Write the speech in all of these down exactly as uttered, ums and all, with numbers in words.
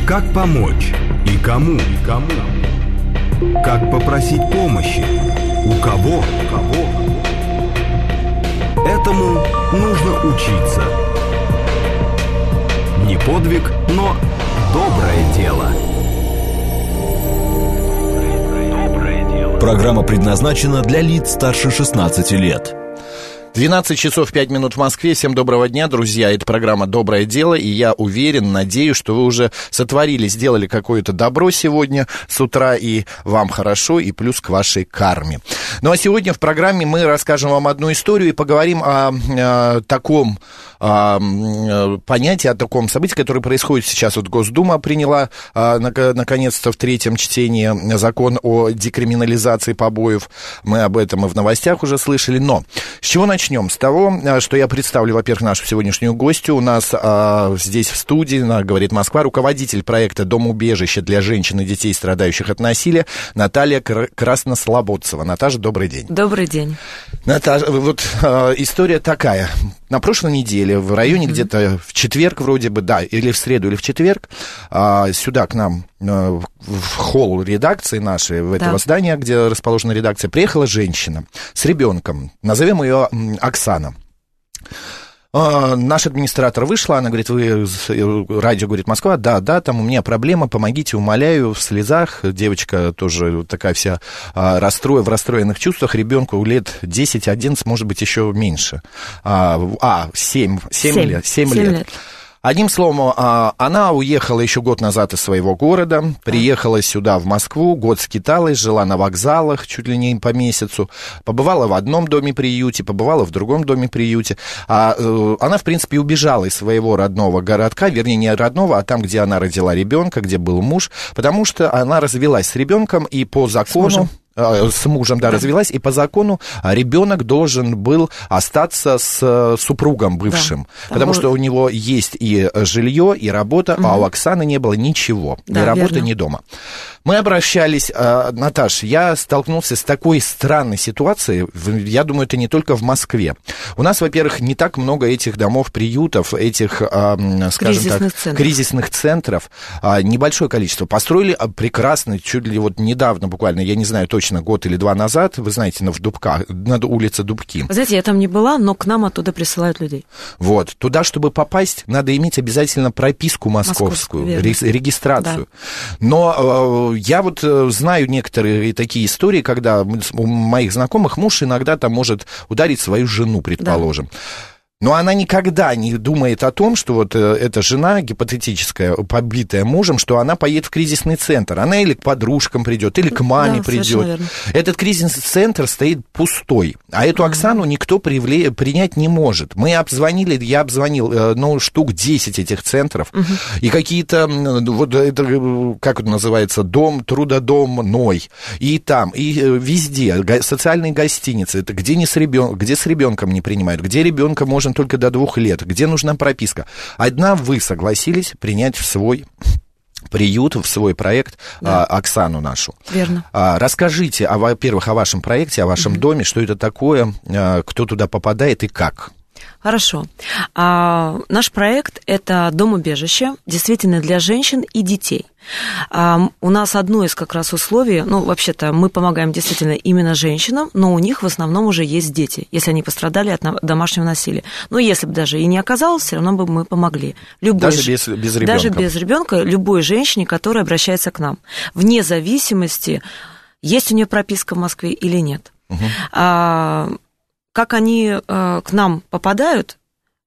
Как помочь и кому? И кому? Как попросить помощи? У кого? У кого? Этому нужно учиться. Не подвиг, но доброе дело. Программа предназначена для лиц старше шестнадцати лет. двенадцать часов пять минут в Москве. Всем доброго дня, друзья. Это программа «Доброе дело», и я уверен, надеюсь, что вы уже сотворили, сделали какое-то добро сегодня с утра, и вам хорошо, и плюс к вашей карме. Ну, а сегодня в программе мы расскажем вам одну историю и поговорим о, о таком о, понятии, о таком событии, которое происходит сейчас. Вот Госдума приняла, наконец-то, в третьем чтении закон о декриминализации побоев. Мы об этом и в новостях уже слышали. Но с чего начнем? Начнем с того, что я представлю, во-первых, нашу сегодняшнюю гостью. У нас а, здесь в студии, на «Говорит Москва», руководитель проекта «Дом-убежище для женщин и детей, страдающих от насилия», Наталья Краснослободцева. Наташа, добрый день. Добрый день. Наташа, вот а, история такая. На прошлой неделе, в районе mm-hmm. где-то в четверг вроде бы, да, или в среду, или в четверг, а, сюда к нам а, в холл редакции нашей, в этого да. здания, где расположена редакция, приехала женщина с ребенком. Назовем ее Оксана. А, наш администратор вышла, она говорит: вы радио «Говорит Москва», да, да, там у меня проблема, помогите, умоляю, в слезах. Девочка тоже такая вся а, расстроена, в расстроенных чувствах, ребенку лет десять-одиннадцать, может быть, еще меньше. А, а семь, семь, семь лет. семь лет. лет. Одним словом, она уехала еще год назад из своего города, приехала сюда, в Москву, год скиталась, жила на вокзалах чуть ли не по месяцу, побывала в одном доме-приюте, побывала в другом доме-приюте. А она, в принципе, убежала из своего родного городка, вернее, не родного, а там, где она родила ребенка, где был муж, потому что она развелась с ребенком, и по закону... с мужем, да, да, развелась, и по закону ребенок должен был остаться с супругом бывшим, да, потому что у него есть и жилье, и работа, угу. а у Оксаны не было ничего, да, ни работы, верно. Ни дома. Мы обращались, Наташ, я столкнулся с такой странной ситуацией, я думаю, это не только в Москве. У нас, во-первых, не так много этих домов, приютов, этих, скажем кризисных так, центров. кризисных центров, небольшое количество. Построили прекрасно, чуть ли вот недавно, буквально, я не знаю точно, год или два назад, вы знаете, на, в Дубках, на улице Дубки. Вы знаете, я там не была, но к нам оттуда присылают людей. Вот, туда, чтобы попасть, надо иметь обязательно прописку московскую, московскую регистрацию. Да. Но э, я вот знаю некоторые такие истории, когда у моих знакомых муж иногда там может ударить свою жену, предположим. Да. Но она никогда не думает о том, что вот эта жена гипотетическая, побитая мужем, что она поедет в кризисный центр. Она или к подружкам придет, или к маме да, придет. Этот кризисный центр стоит пустой. А эту ага. Оксану никто привле... принять не может. Мы обзвонили, я обзвонил, ну, штук десять этих центров. Угу. И какие-то, вот это, как это называется, дом, трудодом, Ной. И там, и везде, социальные гостиницы. Это где, не с ребен... где с ребенком не принимают, где ребенка можно только до двух лет, где нужна прописка. Одна вы согласились принять в свой приют, в свой проект да. а, Оксану нашу. Верно. А, расскажите, а, во-первых, о вашем проекте, о вашем mm-hmm. доме, что это такое, а, кто туда попадает и как. Хорошо. А, наш проект – это дом-убежище, действительно для женщин и детей. А, у нас одно из как раз условий, ну, вообще-то мы помогаем действительно именно женщинам, но у них в основном уже есть дети, если они пострадали от домашнего насилия. Но если бы даже и не оказалось, все равно бы мы помогли. Любой, даже без, без ребенка? Даже без ребенка, любой женщине, которая обращается к нам, вне зависимости, есть у нее прописка в Москве или нет. Угу. А, как они а, к нам попадают,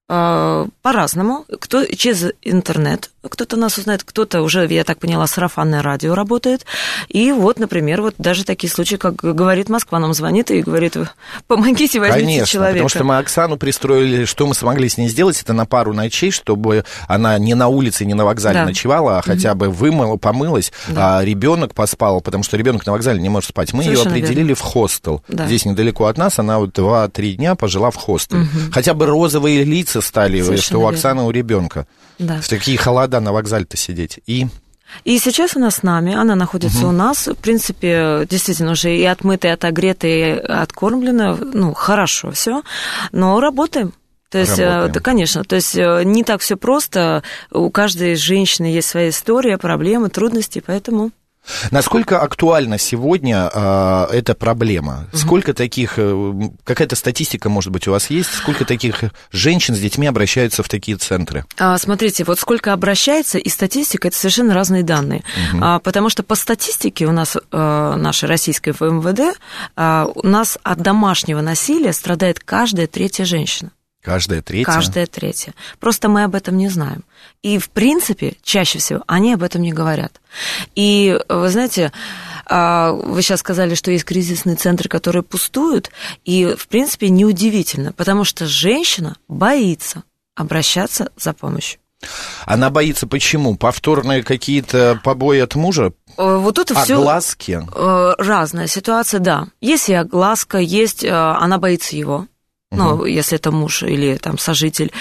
а, по-разному. Кто через интернет, кто-то нас узнает, кто-то уже, я так поняла, сарафанное радио работает. И вот, например, вот даже такие случаи, как «Говорит Москва», нам звонит и говорит: помогите, возьмите Конечно, человека. Потому что мы Оксану пристроили, что мы смогли с ней сделать, это на пару ночей, чтобы она не на улице, не на вокзале да. ночевала, а хотя бы вымыла, помылась, да. а ребенок поспал, потому что ребенок на вокзале не может спать. Мы Совершенно ее определили верно. В хостел. Да. Здесь недалеко от нас, она вот два-три дня пожила в хостеле. Угу. Хотя бы розовые лица стали, Совершенно что у Оксаны, верно. У ребенка. Да. В такие холода на вокзале-то сидеть. И... И сейчас она с нами, она находится угу. у нас, в принципе, действительно уже и отмытая, и отогретая, и откормлена, ну, хорошо все, но работаем. То есть, да, конечно, то есть не так все просто, у каждой женщины есть своя история, проблемы, трудности, поэтому... Насколько актуальна сегодня э, эта проблема? Mm-hmm. Сколько таких, э, какая-то статистика, может быть, у вас есть? Сколько таких женщин с детьми обращаются в такие центры? А, смотрите, вот сколько обращается, и статистика, это совершенно разные данные. Mm-hmm. А, потому что по статистике у нас, э, нашей российской ФМВД, э, у нас от домашнего насилия страдает каждая третья женщина. Каждая третья? Каждая третья. Просто мы об этом не знаем. И, в принципе, чаще всего они об этом не говорят. И, вы знаете, вы сейчас сказали, что есть кризисные центры, которые пустуют, и, в принципе, неудивительно, потому что женщина боится обращаться за помощью. Она боится почему? Повторные какие-то побои от мужа? Вот это все огласки? Разная ситуация, да. Есть и огласка, есть, она боится его. Ну, угу. Если это муж или там сожитель,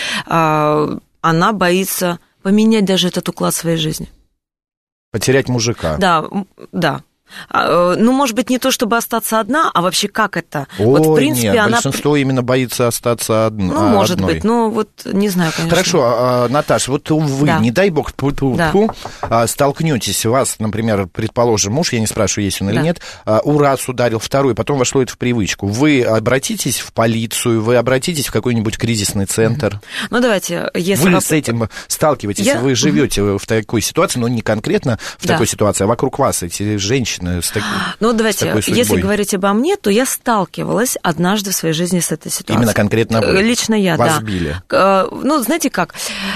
она боится поменять даже этот уклад своей жизни. Потерять мужика. Да, да. Ну, может быть, не то, чтобы остаться одна, а вообще как это? Ой, вот, в принципе, нет, она... большинство именно боится остаться одной. Ну, может одной. быть, ну, вот не знаю, конечно. Хорошо, Наташ, вот вы, да. не дай бог, да. столкнетесь, вас, например, предположим, муж, я не спрашиваю, есть он да. или нет, раз ударил, второй, потом вошло это в привычку. Вы обратитесь в полицию, вы обратитесь в какой-нибудь кризисный центр? Ну, давайте, если... Вы с этим сталкиваетесь, я... вы живете в такой ситуации, но не конкретно в да. такой ситуации, а вокруг вас эти женщины. С таки, ну, давайте, если говорить обо мне, то я сталкивалась однажды в своей жизни с этой ситуацией. Именно конкретно вы? Лично я, вас да. били? Ну, знаете как,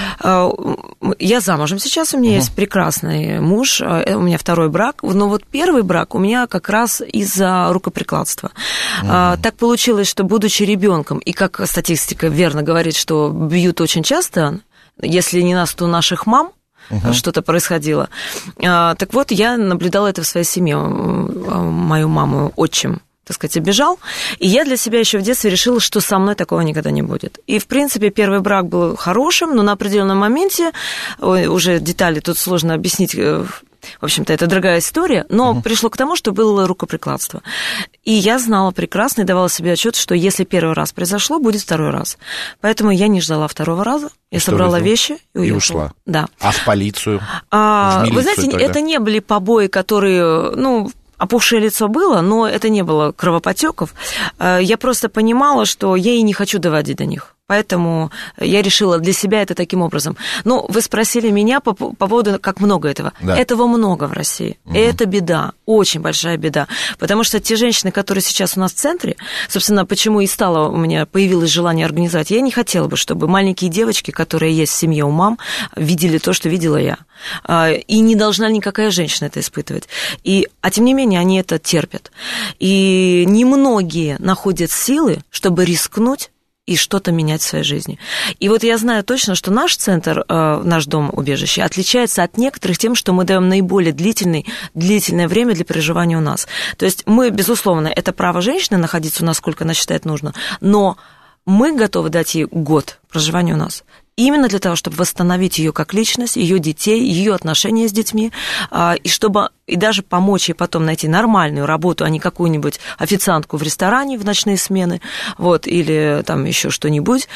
я замужем сейчас, у меня угу. есть прекрасный муж, у меня второй брак, но вот первый брак у меня как раз из-за рукоприкладства. Угу. Так получилось, что, будучи ребенком, и как статистика верно говорит, что бьют очень часто, если не нас, то наших мам, Uh-huh. что-то происходило. А, так вот, я наблюдала это в своей семье. Мою маму отчим, так сказать, обижал. И я для себя еще в детстве решила, что со мной такого никогда не будет. И, в принципе, первый брак был хорошим, но на определенном моменте, уже детали тут сложно объяснить, в общем-то, это дорогая история, но uh-huh. пришло к тому, что было рукоприкладство. И я знала прекрасно и давала себе отчет, что если первый раз произошло, будет второй раз. Поэтому я не ждала второго раза. Я что собрала вещи и уехала. И ушла. Да. А в полицию? А, в милицию вы знаете, тогда? Это не были побои, которые, ну... Опухшее лицо было, но это не было кровопотеков. Я просто понимала, что я и не хочу доводить до них. Поэтому я решила для себя это таким образом. Ну, вы спросили меня по, по поводу, как много этого. Да. Этого много в России. Угу. И это беда, очень большая беда. Потому что те женщины, которые сейчас у нас в центре, собственно, почему и стало у меня, появилось желание организовать, я не хотела бы, чтобы маленькие девочки, которые есть в семье у мам, видели то, что видела я. И не должна никакая женщина это испытывать. И, а тем не менее, они это терпят. И немногие находят силы, чтобы рискнуть и что-то менять в своей жизни. И вот я знаю точно, что наш центр, наш дом-убежище, отличается от некоторых тем, что мы даем наиболее длительный, длительное время для проживания у нас. То есть мы, безусловно, это право женщины находиться у нас, сколько она считает нужно, но мы готовы дать ей год проживания у нас. Именно для того, чтобы восстановить ее как личность, ее детей, ее отношения с детьми, и чтобы и даже помочь ей потом найти нормальную работу, а не какую-нибудь официантку в ресторане в ночные смены, вот, или там еще что-нибудь,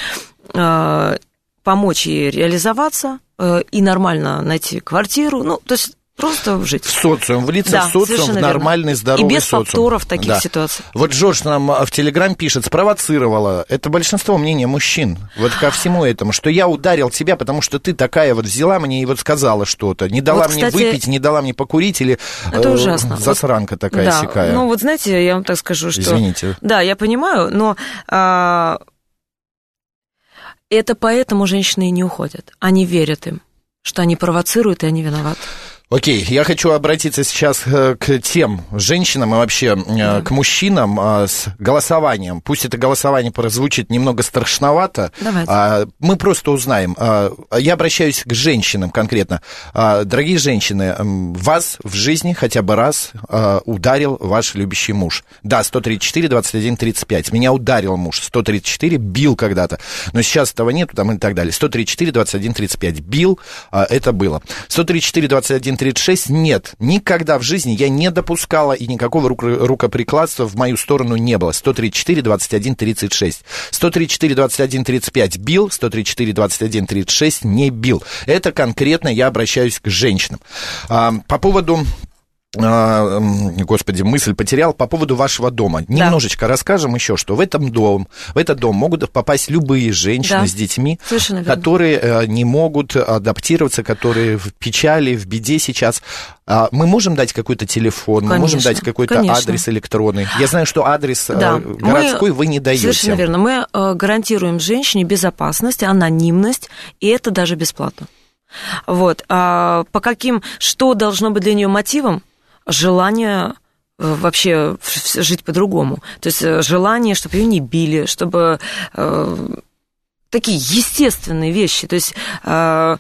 помочь ей реализоваться и нормально найти квартиру, ну, то есть просто жить. В социум, влиться да, в социум, в нормальный, верно. Здоровый и без социум. повторов таких да. ситуаций. Вот Джордж нам в Телеграм пишет, спровоцировала. Это большинство мнения мужчин. Вот ко всему этому, что я ударил тебя, потому что ты такая вот взяла мне и вот сказала что-то. Не дала вот, мне кстати, выпить, не дала мне покурить, или это э, ужасно. засранка вот, такая да, сякая. Ну вот знаете, я вам так скажу, что... Извините. Да, я понимаю, но... А... Это поэтому женщины и не уходят. Они верят им, что они провоцируют, и они виноваты. Окей, я хочу обратиться сейчас к тем женщинам и вообще да. к мужчинам с голосованием. Пусть это голосование прозвучит немного страшновато. Давайте. Мы просто узнаем. Я обращаюсь к женщинам конкретно. Дорогие женщины, вас в жизни хотя бы раз ударил ваш любящий муж. Да, сто тридцать четыре двадцать один тридцать пять. Меня ударил муж. сто тридцать четыре бил когда-то. Но сейчас этого нету там и так далее. сто тридцать четыре двадцать один тридцать пять. Бил, это было. сто тридцать четыре двадцать один тридцать шесть, нет, никогда в жизни я не допускала, и никакого рукоприкладства в мою сторону не было. сто тридцать четыре двадцать один тридцать шесть. сто тридцать четыре двадцать один тридцать пять бил, сто тридцать четыре двадцать один тридцать шесть не бил. Это конкретно я обращаюсь к женщинам. По поводу... Господи, мысль потерял по поводу вашего дома. Да. Немножечко расскажем еще, что в этом дом, в этот дом могут попасть любые женщины, да, с детьми, которые не могут адаптироваться, которые в печали, в беде сейчас. Мы можем дать какой-то телефон, конечно, мы можем дать какой-то конечно. адрес электронный. Я знаю, что адрес да. городской мы, вы не даете. Совершенно верно. Мы гарантируем женщине безопасность, анонимность, и это даже бесплатно. Вот. А по каким, что должно быть для нее мотивом? Желание вообще жить по-другому. То есть желание, чтобы ее не били, чтобы э, такие естественные вещи. То есть э,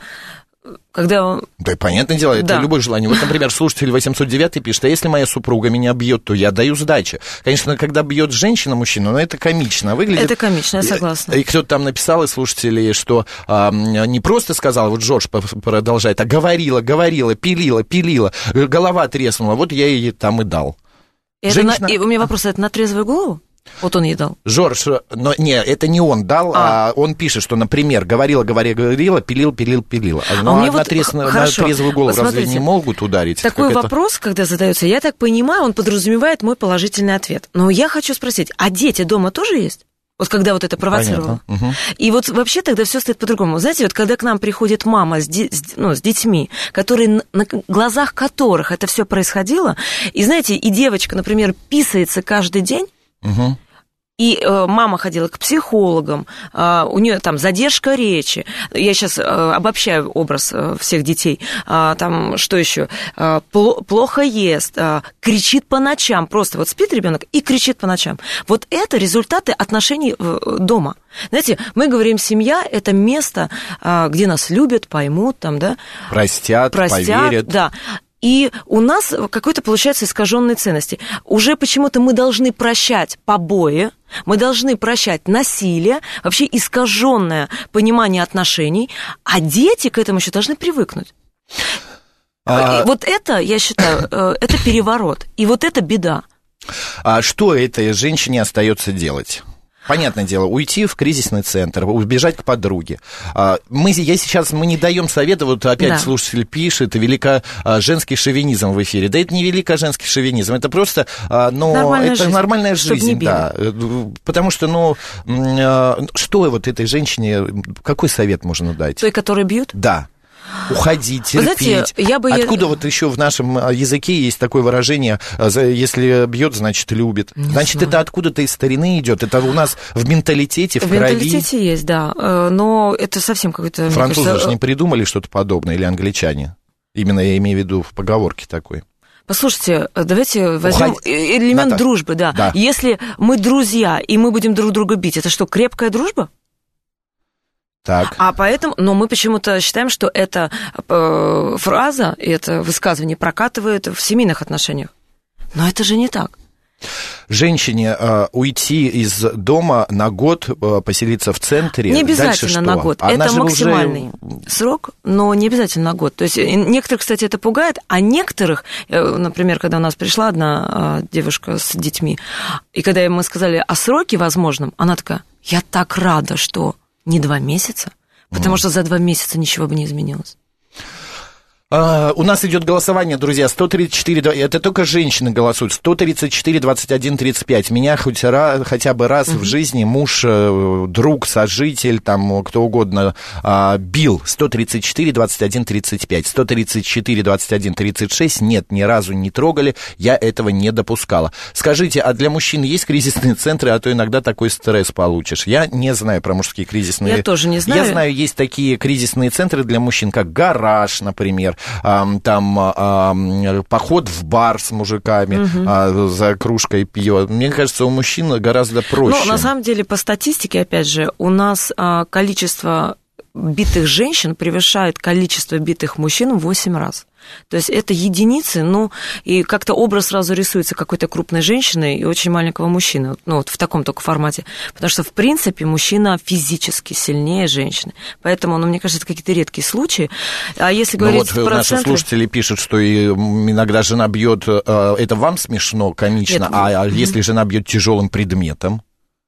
когда... Да, понятное дело, это да. любое желание. Вот, например, слушатель восемьсот девять пишет, а если моя супруга меня бьет, то я даю сдачи. Конечно, когда бьет женщина мужчину, но это комично выглядит. Это комично, я согласна. И кто-то там написал из слушателей, что а, не просто сказала, вот Джордж продолжает, а говорила, говорила, пилила, пилила, голова треснула, вот я ей там и дал. Это Женщина... на... И у меня вопрос, это на трезвую голову? Вот он ей дал. Жорж, но не, это не он дал, а, а он пишет, что, например, говорила, говорила, говорила, пилил, пилил, пилила. А, ну, а на, вот, трес... на трезвую голову разве не могут ударить? Такой вопрос, это... когда задается, я так понимаю, он подразумевает мой положительный ответ. Но я хочу спросить, а дети дома тоже есть? Вот когда вот это провоцировало. Угу. И вот вообще тогда все стоит по-другому. Знаете, вот когда к нам приходит мама с, де- с, ну, с детьми, которые, на глазах которых это все происходило, и знаете, и девочка, например, писается каждый день, угу. И э, мама ходила к психологам, э, у нее там задержка речи. Я сейчас э, обобщаю образ э, всех детей. Э, там что еще? Э, пло- плохо ест, э, кричит по ночам. Просто вот спит ребенок и кричит по ночам. Вот это результаты отношений э, дома. Знаете, мы говорим, семья – это место, э, где нас любят, поймут, там, да? Простят, Простят поверят. Да. И у нас какой-то, получается, искаженные ценности. Уже почему-то мы должны прощать побои, мы должны прощать насилие, вообще искаженное понимание отношений, а дети к этому еще должны привыкнуть. А... Вот это, я считаю, это переворот, и вот это беда. А что этой женщине остается делать? Понятное дело, уйти в кризисный центр, убежать к подруге. Мы, я сейчас, мы не даем совета, вот опять да. слушатель пишет, велика женский шовинизм в эфире. Да это не велика женский шовинизм, это просто, ну, нормальная это жизнь. нормальная жизнь, да. Потому что, ну, что вот этой женщине, какой совет можно дать? Той, которой бьют? Да. Уходить, терпеть. Знаете, я бы... Откуда вот еще в нашем языке есть такое выражение, если бьет, значит, любит. Не значит, знаю. Это откуда-то из старины идет. Это у нас в менталитете, в, в крови. В менталитете есть, да. Но это совсем какой-то... Французы кажется... же не придумали что-то подобное, или англичане. Именно я имею в виду в поговорке такой. Послушайте, давайте возьмем Уходи... элемент Наташа. дружбы, да. да. Если мы друзья, и мы будем друг друга бить, это что, крепкая дружба? Так. А поэтому, но мы почему-то считаем, что эта э, фраза, это высказывание прокатывает в семейных отношениях. Но это же не так. Женщине э, уйти из дома на год, э, поселиться в центре. Не обязательно на год. Она это максимальный уже... срок, но не обязательно на год. То есть некоторых, кстати, это пугает, а некоторых, э, например, когда у нас пришла одна э, девушка с детьми, и когда мы сказали о сроке возможном, она такая, я так рада, что не два месяца, потому mm. что за два месяца ничего бы не изменилось. Uh, у нас идет голосование, друзья, сто тридцать четыре, это только женщины голосуют, сто тридцать четыре двадцать один тридцать пять. Меня хоть раз, хотя бы раз uh-huh. в жизни муж, друг, сожитель, там, кто угодно, uh, бил. сто тридцать четыре двадцать один тридцать пять, сто тридцать четыре двадцать один тридцать шесть, нет, ни разу не трогали, я этого не допускала. Скажите, а для мужчин есть кризисные центры, а то иногда такой стресс получишь? Я не знаю про мужские кризисные... Я тоже не знаю. Я знаю, есть такие кризисные центры для мужчин, как гараж, например, там поход в бар с мужиками угу. за кружкой пива. Мне кажется, у мужчин гораздо проще. Ну, на самом деле, по статистике, опять же, у нас количество битых женщин превышает количество битых мужчин в восемь раз. То есть это единицы, ну, и как-то образ сразу рисуется какой-то крупной женщины и очень маленького мужчины, ну, вот в таком только формате. Потому что, в принципе, мужчина физически сильнее женщины. Поэтому, ну, мне кажется, это какие-то редкие случаи. А если говорить ну, вот про наши центры... слушатели пишут, что и иногда жена бьет, это вам смешно, комично, Нет. а если жена бьет тяжелым предметом?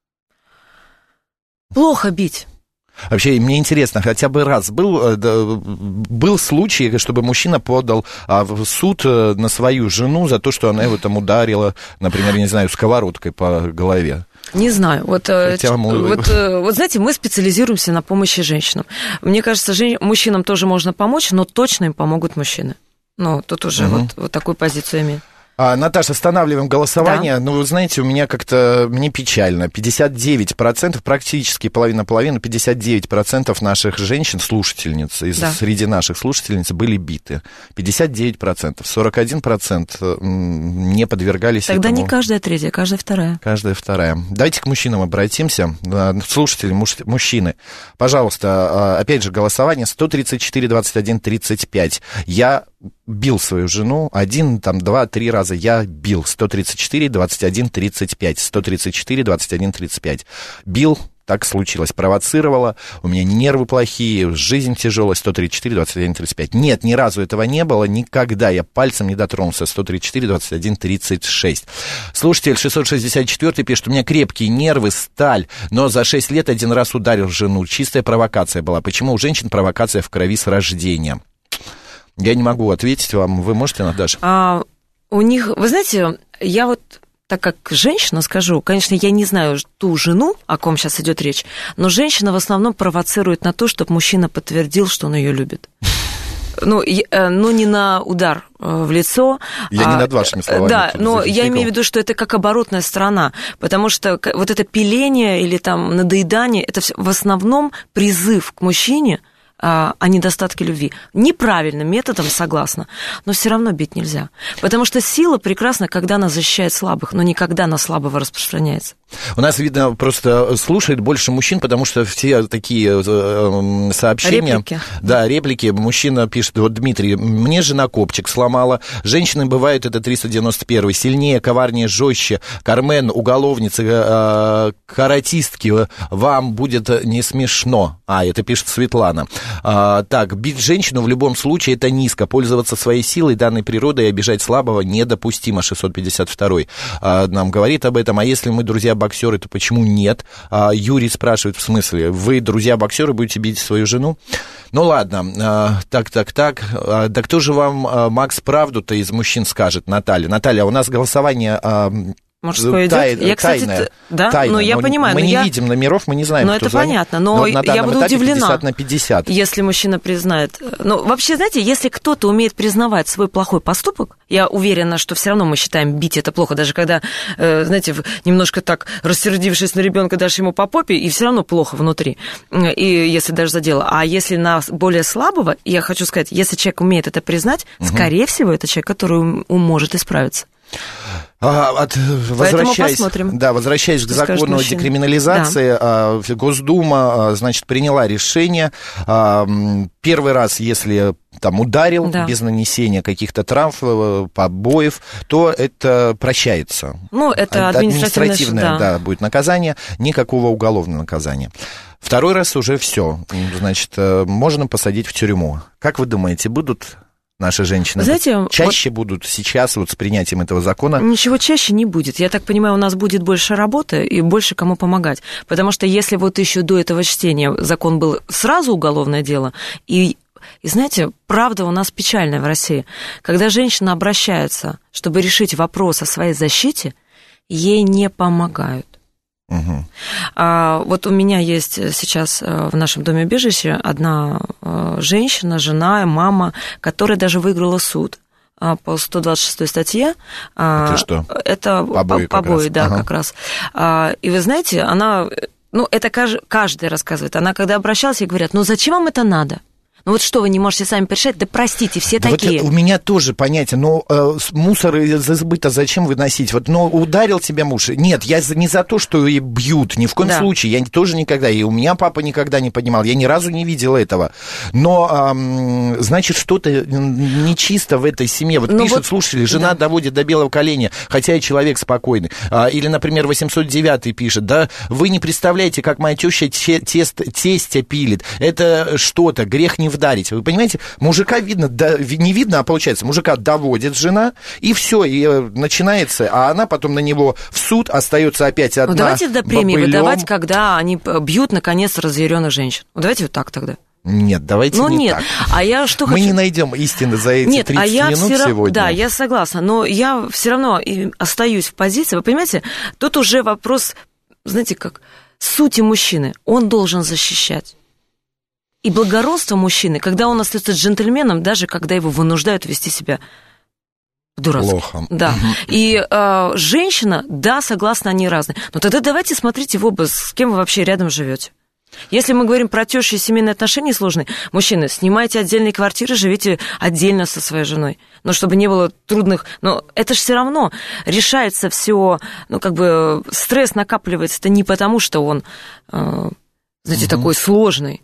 Плохо бить. Вообще, мне интересно, хотя бы раз был, был случай, чтобы мужчина подал в суд на свою жену за то, что она его там ударила, например, не знаю, сковородкой по голове? Не знаю. Вот, Хотя, вот, вот, знаете, мы специализируемся на помощи женщинам. Мне кажется, жен... мужчинам тоже можно помочь, но точно им помогут мужчины. Ну, тут уже угу. вот, вот такую позицию имею. А, Наташа, останавливаем голосование. Да. Ну, вы знаете, у меня как-то, мне печально. пятьдесят девять процентов, практически половина-половина, пятьдесят девять процентов наших женщин-слушательниц, из, да. среди наших слушательниц были биты. пятьдесят девять процентов. сорок один процент не подвергались Тогда этому. не каждая третья, каждая вторая. Каждая вторая. Давайте к мужчинам обратимся. Слушатели, муж, мужчины, пожалуйста, опять же, голосование сто тридцать четыре двадцать один тридцать пять. Я бил свою жену один, там, два, три раза. Я бил. сто тридцать четыре двадцать один тридцать пять. сто тридцать четыре двадцать один тридцать пять. Бил, так случилось, провоцировала. У меня нервы плохие, жизнь тяжелая. сто тридцать четыре двадцать один тридцать пять. Нет, ни разу этого не было, никогда. Я пальцем не дотронулся. сто тридцать четыре двадцать один тридцать шесть. Слушатель шестьсот шестьдесят четыре пишет: у меня крепкие нервы, сталь, но за шесть лет один раз ударил жену. Чистая провокация была. Почему у женщин провокация в крови с рождения? Я не могу ответить вам. Вы можете, Наташа? А, у них, вы знаете, я вот, так как женщина, скажу, конечно, я не знаю ту жену, о ком сейчас идет речь, но женщина в основном провоцирует на то, чтобы мужчина подтвердил, что он ее любит. Ну, ну, не на удар в лицо. Я а, не над вашими словами. Да, но я имею в виду, что это как оборотная сторона, потому что вот это пиление или там надоедание, это в основном призыв к мужчине о недостатке любви. Неправильным методом, согласна, но все равно бить нельзя. Потому что сила прекрасна, когда она защищает слабых, но не когда на слабого распространяется. У нас, видно, просто слушает больше мужчин, потому что все такие э, сообщения... Реплики. Да, реплики. Мужчина пишет: вот, Дмитрий, мне жена копчик сломала. Женщины бывают, это триста девяносто первый, сильнее, коварнее, жестче. Кармен, уголовницы, э, каратистки, вам будет не смешно. А, это пишет Светлана. А, так, бить женщину в любом случае это низко. Пользоваться своей силой, данной природой, и обижать слабого недопустимо. шестьсот пятьдесят второй а, нам говорит об этом. А если мы друзья-боксеры, то почему нет? А, Юрий спрашивает, в смысле, вы, друзья-боксеры, будете бить свою жену? Ну ладно, а, так, так, так. А, да кто же вам, а, Макс, правду-то из мужчин скажет? Наталья. Наталья, у нас голосование... А, Мужское тай, идет? Я, кстати, тайное, да, тайное. но я мы, понимаю. Мы но не я... видим номеров, мы не знаем, но кто это звонит. понятно, но, но я буду удивлена, пятьдесят на пятьдесят. Если мужчина признает. Ну, вообще, знаете, если кто-то умеет признавать свой плохой поступок, я уверена, что все равно мы считаем, бить это плохо, даже когда, знаете, немножко так рассердившись на ребенка, дашь ему по попе, и все равно плохо внутри, и если даже задело. А если на более слабого, я хочу сказать, если человек умеет это признать, угу. скорее всего, это человек, который может исправиться. А, от, возвращаясь, да, возвращаясь к закону о декриминализации, да. Госдума, значит, приняла решение. Первый раз, если там ударил да. без нанесения каких-то травм, побоев, то это прощается. Ну, это административное, административное да. Да, будет наказание, никакого уголовного наказания. Второй раз уже все, значит, можно посадить в тюрьму. Как вы думаете, будут... Наши женщины Знаете, чаще вот будут сейчас вот с принятием этого закона? Ничего чаще не будет. Я так понимаю, у нас будет больше работы и больше кому помогать. Потому что если вот еще до этого чтения закон был сразу уголовное дело, и, и знаете, правда у нас печальная в России. Когда женщина обращается, чтобы решить вопрос о своей защите, ей не помогают. Угу. А, вот у меня есть сейчас в нашем доме убежище одна женщина, жена, мама, которая даже выиграла суд по сто двадцать шестой статье. Это что? Это побои, побои да, ага. как раз. И вы знаете, она, ну, это каждый рассказывает. Она, когда обращалась, ей говорят, ну, зачем вам это надо? Ну вот что, вы не можете сами порешать? Да простите, все да такие. Вот у меня тоже понятие, но э, мусор из избыта зачем выносить? Вот, ну, ударил тебя муж. Нет, я не за то, что и бьют, ни в коем да. случае. Я тоже никогда, и у меня папа никогда не поднимал, я ни разу не видел этого. Но, э, значит, что-то нечисто в этой семье. Вот ну пишут вот, слушатели, жена да. доводит до белого коленя, хотя и человек спокойный. А, или, например, восемьсот девятый пишет, да, вы не представляете, как моя теща тест, тестя пилит. Это что-то, грех не вдарить. Вы понимаете, мужика видно, да, не видно, а получается, мужика доводит жена, и все, и начинается, а она потом на него в суд, остается опять одна. Ну, давайте тогда премии бобылем. Выдавать, когда они бьют, наконец, разъяренных женщин. Ну, давайте вот так тогда. Нет, давайте ну, не нет. так. А я что Мы хочу... не найдем истины за эти нет, тридцать а я минут все... сегодня. Да, я согласна, но я все равно остаюсь в позиции. Вы понимаете, тут уже вопрос, знаете, как сути мужчины. Он должен защищать. И благородство мужчины, когда он остается джентльменом, даже когда его вынуждают вести себя дурацки. Плохо. Да. И э, женщина, да, согласна, они разные. Но тогда давайте смотрите в оба, с кем вы вообще рядом живете. Если мы говорим про тещу и семейные отношения сложные, мужчины, снимайте отдельные квартиры, живите отдельно со своей женой. Но чтобы не было трудных... Но это же все равно решается все, ну, как бы стресс накапливается. Это не потому, что он, э, знаете, угу. такой сложный.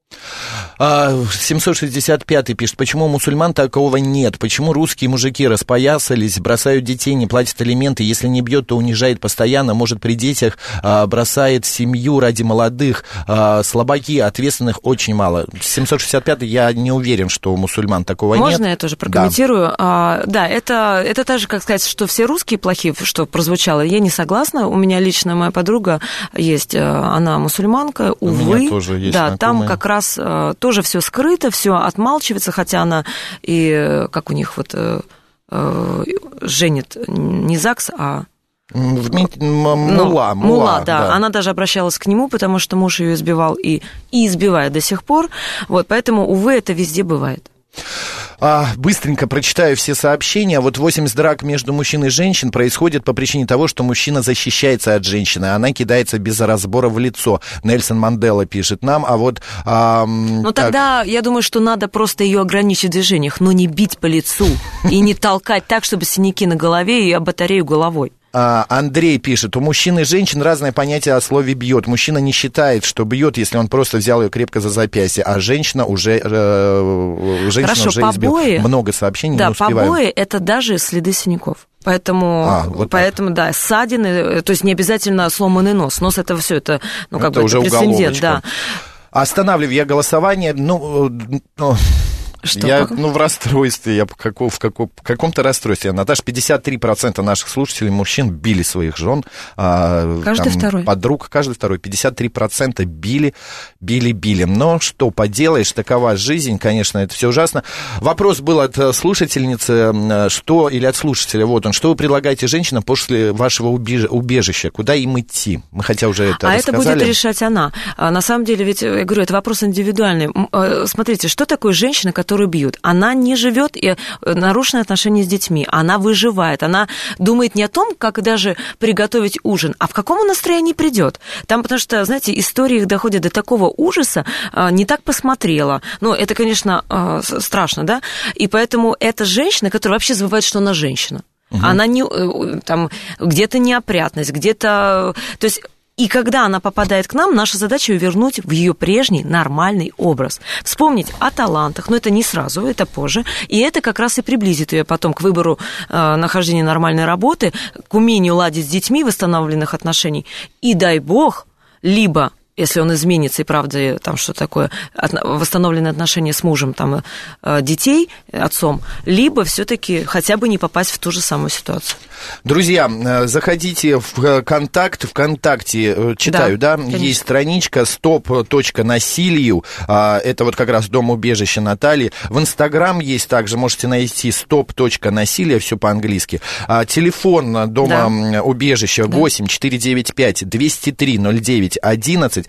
семьсот шестьдесят пятый пишет, почему у мусульман такого нет? Почему русские мужики распоясались, бросают детей, не платят алименты, если не бьет, то унижает постоянно, может при детях бросает семью ради молодых, слабаки, ответственных очень мало. семьсот шестьдесят пятый, я не уверен, что у мусульман такого Можно нет. Можно я тоже прокомментирую? Да, а, да это, это так же, как сказать, что все русские плохие, что прозвучало, я не согласна. У меня лично моя подруга есть, она мусульманка, увы. У меня тоже есть да, знакомые. Там как раз тоже все скрыто, все отмалчивается, хотя она и, как у них вот, женит не ЗАГС, а... Мула, ну, мула, мула, да. да. Она даже обращалась к нему, потому что муж ее избивал и, и избивает до сих пор. Вот, поэтому, увы, это везде бывает. А, быстренько прочитаю все сообщения. Вот восемьдесят драк между мужчиной и женщиной происходит по причине того, что мужчина защищается от женщины, а она кидается без разбора в лицо. Нельсон Мандела пишет нам, а вот... А, ну, тогда я думаю, что надо просто ее ограничить в движениях, но не бить по лицу и не толкать так, чтобы синяки на голове и об батарею головой. Андрей пишет, у мужчин и женщин разное понятие о слове «бьет». Мужчина не считает, что бьет, если он просто взял ее крепко за запястье, а женщина уже, э, женщина Хорошо, уже побои, избил. Много сообщений, да, не успеваем. Да, побои – это даже следы синяков. Поэтому, а, вот поэтому да, ссадины, то есть не обязательно сломанный нос. Нос – это все, это, ну, как это бы, уже это прецедент, да. Останавливаю я голосование, ну... ну... Что, я, как? ну, в расстройстве, я в, каком, в, каком, в каком-то расстройстве. Наташа, пятьдесят три процента наших слушателей, мужчин, били своих жен. А, каждый там, второй. Подруг, каждый второй. пятьдесят три процента били, били, били. Но что поделаешь, такова жизнь, конечно, это все ужасно. Вопрос был от слушательницы, что, или от слушателя, вот он, что вы предлагаете женщинам после вашего убежища, куда им идти? Мы хотя уже это а рассказали. Это будет решать она. На самом деле, ведь, я говорю, это вопрос индивидуальный. Смотрите, что такое женщина, которая которую бьют. Она не живет и нарушенные отношения с детьми. Она выживает. Она думает не о том, как даже приготовить ужин, а в каком настроении придет. Там, потому что, знаете, истории их доходят до такого ужаса, не так посмотрела. Ну, это, конечно, страшно, да? И поэтому эта женщина, которая вообще забывает, что она женщина. Угу. Она не, там, где-то неопрятность, где-то... То есть... И когда она попадает к нам, наша задача ее вернуть в ее прежний нормальный образ. Вспомнить о талантах, но это не сразу, это позже. И это как раз и приблизит ее потом к выбору э, нахождения нормальной работы, к умению ладить с детьми восстановленных отношений. И дай бог, либо... если он изменится и, правда, там что такое, восстановленные отношения с мужем, там, детей, отцом, либо все-таки хотя бы не попасть в ту же самую ситуацию. Друзья, заходите в контакт, ВКонтакте, читаю, да, да? Есть страничка стоп точка насилию, это вот как раз дом-убежище Натальи. В Инстаграм есть также, можете найти стоп точка насилие, все по-английски. Телефон дома-убежища да. восемь четыреста девяносто пять двести три ноль девять одиннадцать.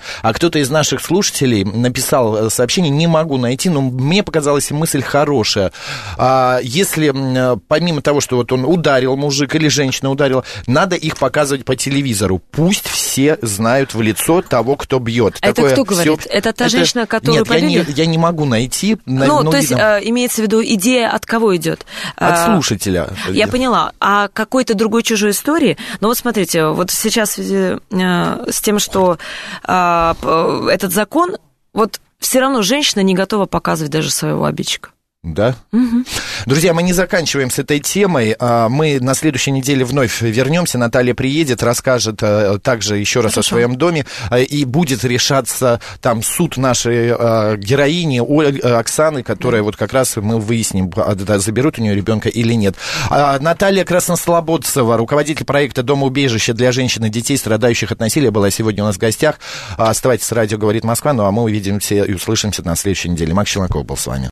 А кто-то из наших слушателей написал сообщение, не могу найти, но мне показалась мысль хорошая. А, если помимо того, что вот он ударил, мужик или женщина ударила, надо их показывать по телевизору. Пусть все знают в лицо того, кто бьет. Это Такое кто говорит? всё... Это та Это... женщина, которую Нет, побили? я не, я не могу найти. Ну, то есть видно... имеется в виду идея от кого идет? От слушателя. Я поняла. А какой-то другой чужой истории? Ну вот смотрите, вот сейчас в связи с тем, что этот закон, вот все равно женщина не готова показывать даже своего обидчика. Да? Угу. Друзья, мы не заканчиваем с этой темой. Мы на следующей неделе вновь вернемся. Наталья приедет, расскажет также еще раз Хорошо. О своем доме. И будет решаться там суд нашей героини Оксаны, которая вот как раз мы выясним, заберут у нее ребенка или нет. Наталья Краснослободцева, руководитель проекта «Дома-убежище для женщин и детей, страдающих от насилия», была сегодня у нас в гостях. Оставайтесь с радио «Говорит Москва», ну а мы увидимся и услышимся на следующей неделе. Макс Челноков был с вами.